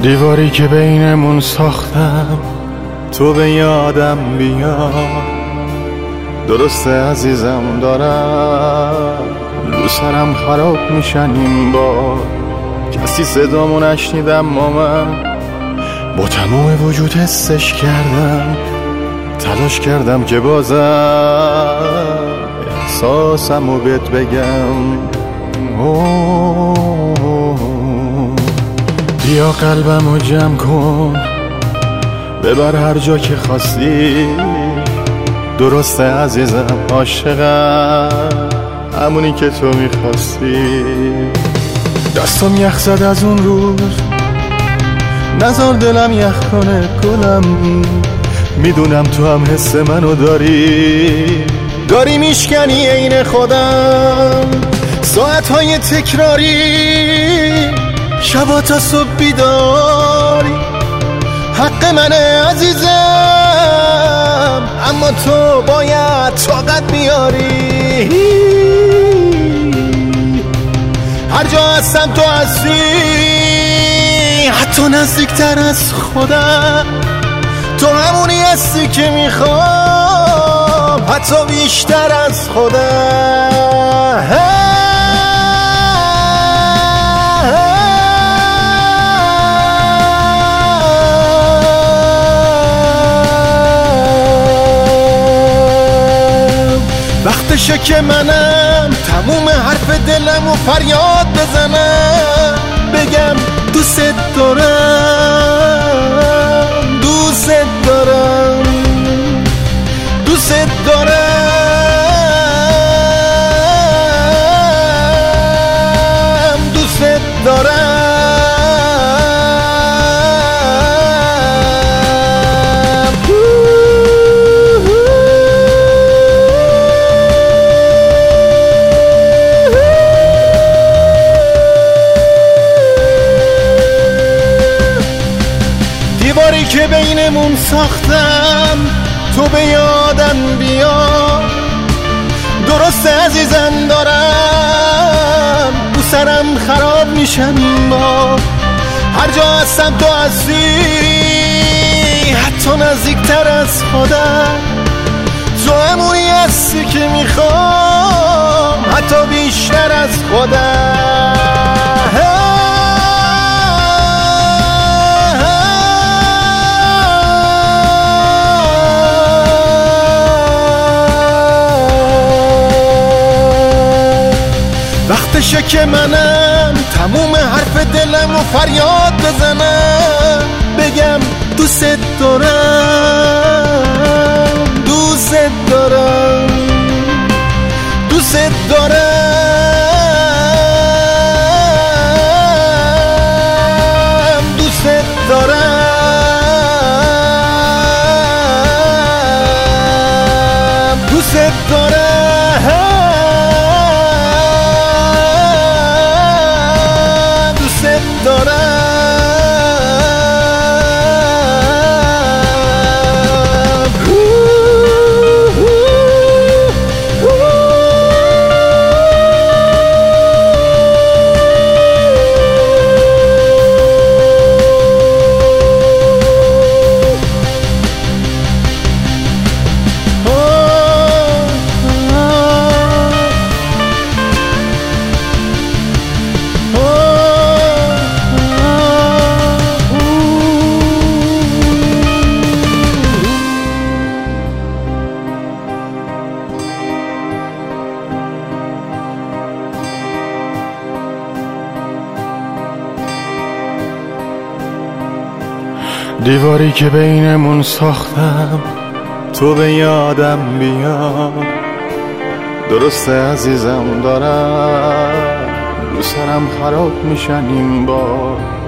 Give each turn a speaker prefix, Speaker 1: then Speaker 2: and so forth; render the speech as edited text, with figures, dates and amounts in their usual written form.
Speaker 1: دیواری که بینمون ساختم تو به یادم بیار. درسته عزیزم دارم رو سرم خراب میشن این بار. کسی صدامو نشنیدم ما من با تمام وجود حسش کردم. تلاش کردم که بازم احساسمو بهت بگم. بیا قلبمو جمع کن ببر هر جا که خواستی. درسته عزیزم عاشقم همونی که تو میخواستی. دستم یخ زد از اون روز نزار دلم یخ کنه گلم. میدونم تو هم حس منو داری میشکنی عین خودم. ساعتهای تکراری شبا تا صبح بیداری. حق منه عزیزم اما تو باید طاقت بیاری. هر جا هستم تو هستی حتی نزدیکتر از خودم. تو همونی هستی که میخوام حتی بیشتر از خودم. وقتشه که منم تموم حرف دلم و فریاد بزنم. بگم دوست دارم دوست دارم دوست دارم دوست دارم. دیواری که بینمون ساختم تو به یادم بیار. درسته عزیزم دارم رو سرم خراب میشن با. هر جا هستم تو هستی حتی نزدیکتر از خودم. تو همونی هستی که میخوام حتی بیشتر از خودم. وقتشه که منم تموم حرف دلم و فریاد بزنم. بگم دوست دارم دوست دارم دوست دارم دوست دارم دوست دارم. دیواری که بینمون ساختم تو به یادم بیار. درسته عزیزم دارم رو سرم خراب میشن این بار.